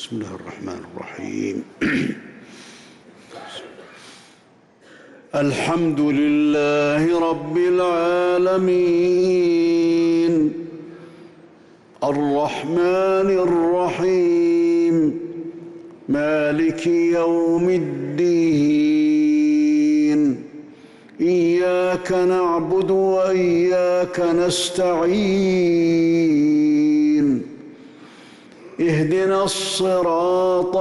بسم الله الرحمن الرحيم. الحمد لله رب العالمين الرحمن الرحيم مالك يوم الدين إياك نعبد وإياك نستعين اهدنا الصراط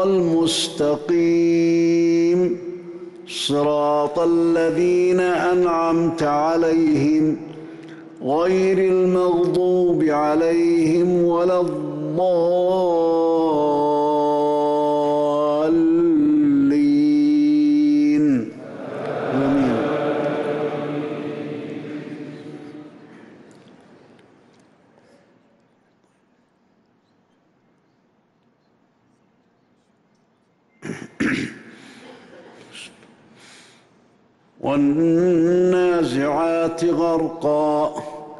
المستقيم صراط الذين أنعمت عليهم غير المغضوب عليهم ولا الضالين آمين. والنازعات غرقا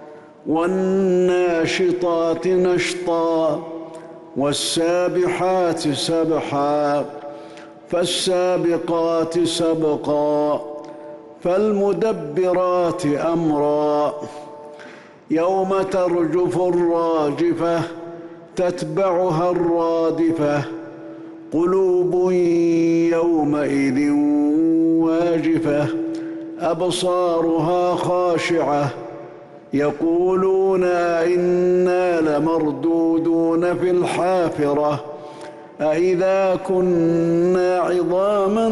والناشطات نشطا والسابحات سبحا فالسابقات سبقا فالمدبرات أمرا يوم ترجف الراجفة تتبعها الرادفة قلوب يومئذ واجفة أبصارها خاشعة يقولون أئنا لمردودون في الحافرة أئذا كنا عظاما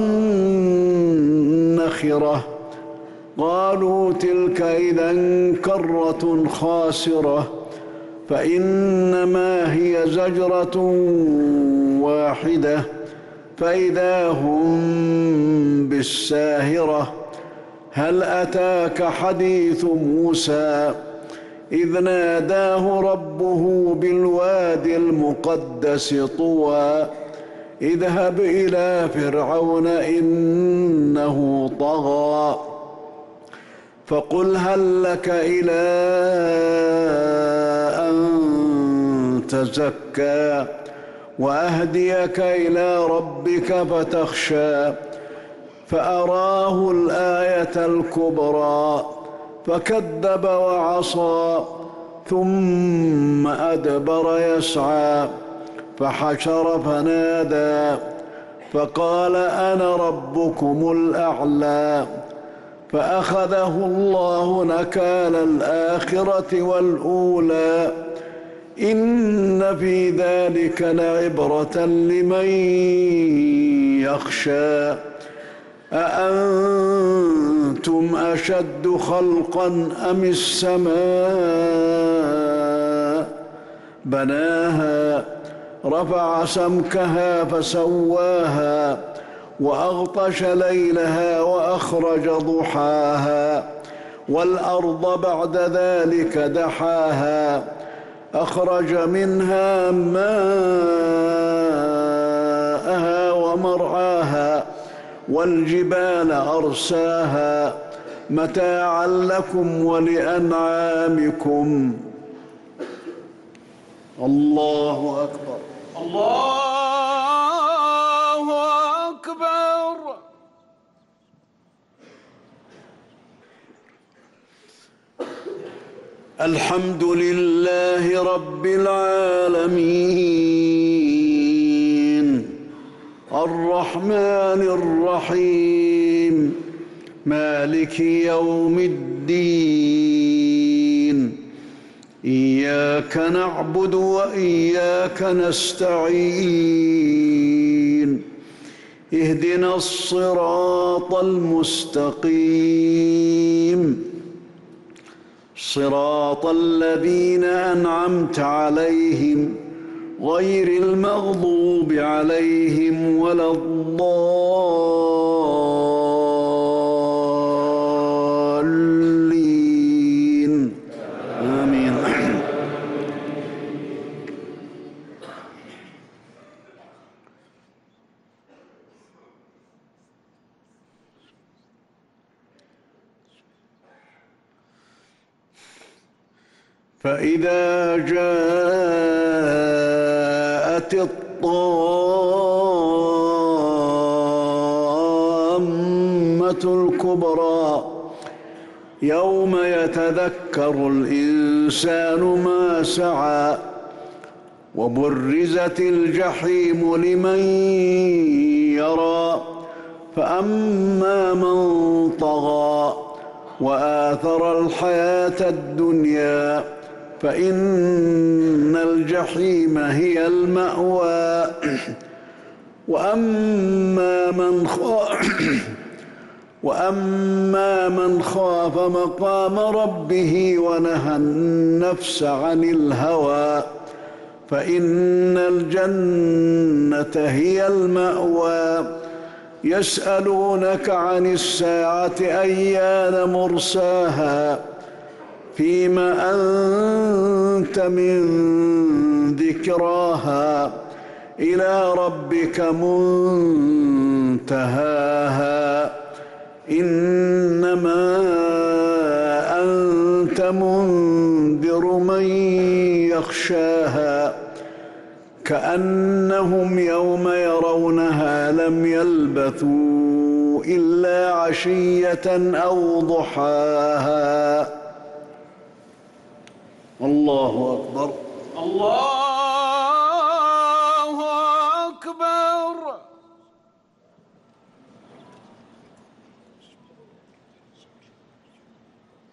نخرة قالوا تلك إذا كرة خاسرة فإنما هي زجرة واحدة فإذا هم بالساهرة هل أتاك حديث موسى إذ ناداه ربه بالوادي المقدس طوى اذهب إلى فرعون إنه طغى فقل هل لك إلى أن تزكى وأهديك إلى ربك فتخشى فأراه الآية الكبرى فكذب وعصى ثم أدبر يسعى فحشر فنادى فقال أنا ربكم الأعلى فأخذه الله نكال الآخرة والأولى إن في ذلك لعبرة لمن يخشى أأنتم أشد خلقا أم السماء بناها رفع سمكها فسواها وأغطش ليلها وأخرج ضحاها والأرض بعد ذلك دحاها أخرج منها ماءها ومرعاها والجبال أرساها متاعا لكم ولأنعامكم الله أكبر الله أكبر. الحمد لله رب العالمين الرحمن الرحيم مالك يوم الدين إياك نعبد وإياك نستعين اهدنا الصراط المستقيم صراط الذين أنعمت عليهم غير المغضوب عليهم ولا الضالين آمين. فإذا جاءت الطامة الكبرى يوم يتذكر الإنسان ما سعى وبرزت الجحيم لمن يرى فأما من طغى وآثر الحياة الدنيا فإن الجحيم هي المأوى وأما من خاف مقام ربه ونهى النفس عن الهوى فإن الجنة هي المأوى يسألونك عن الساعة أيان مرساها فيما أنت من ذكراها إلى ربك منتهاها إنما أنت منذر من يخشاها كأنهم يوم يرونها لم يلبثوا إلا عشية أو ضحاها. الله أكبر. الله